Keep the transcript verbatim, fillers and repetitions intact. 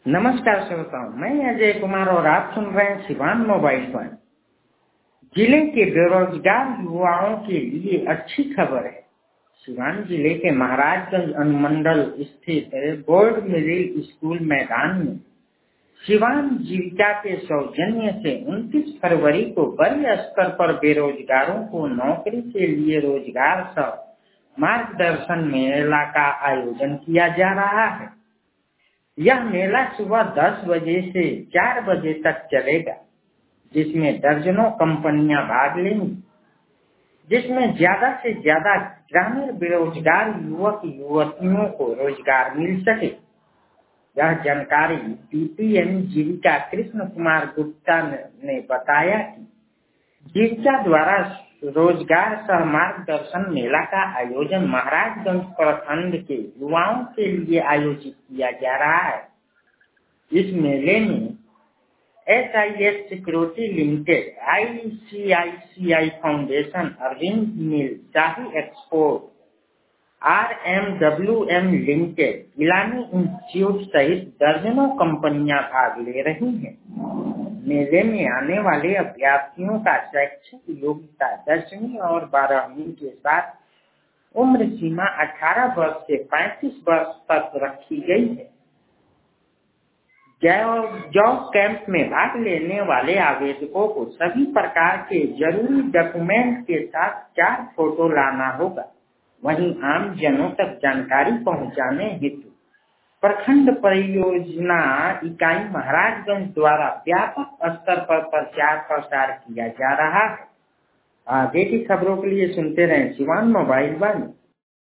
नमस्कार श्रोताओं, मैं अजय कुमार और आप सुन रहे हैं सिवान मोबाइल वन। जिले के बेरोजगार युवाओं के लिए अच्छी खबर है। सिवान जिले के महाराजगंज अनुमंडल स्थित बोर्ड मिडिल स्कूल मैदान में सिवान जीविका के सौजन्य से उनतीस फरवरी को बड़े स्तर पर बेरोजगारों को नौकरी के लिए रोजगार सह मार्गदर्शन मेला का आयोजन किया जा रहा है। यह मेला सुबह दस बजे से चार बजे तक चलेगा, जिसमें दर्जनों कंपनियां भाग लेंगी, जिसमें ज्यादा से ज्यादा ग्रामीण बेरोजगार युवक युवतियों को रोजगार मिल सके। यह जानकारी पीपीएम जीविका कृष्ण कुमार गुप्ता ने बताया कि जीविका द्वारा रोजगार सह मार्गदर्शन मेला का आयोजन महाराजगंज प्रखंड के युवाओं के लिए आयोजित किया जा रहा है। इस मेले में S I S security limited, I C I C I foundation, Arvind mill, Shahi export, R M W M limited, इलानी इंस्टीट्यूट सहित दर्जनों कंपनियां भाग ले रही हैं। मेले में आने वाले अभ्यर्थियों का शैक्षिक योग्यता दसवीं और बारहवीं के साथ उम्र सीमा अठारह वर्ष से पैंतीस वर्ष तक रखी गई है। जॉब कैंप में भाग लेने वाले आवेदकों को सभी प्रकार के जरूरी डॉक्यूमेंट के साथ चार फोटो लाना होगा। वहीं आम जनों तक जानकारी पहुंचाने हेतु प्रखंड परियोजना इकाई महाराजगंज द्वारा व्यापक स्तर पर प्रचार प्रसार किया जा रहा है। आगे की खबरों के लिए सुनते रहें सिवान मोबाइल वन।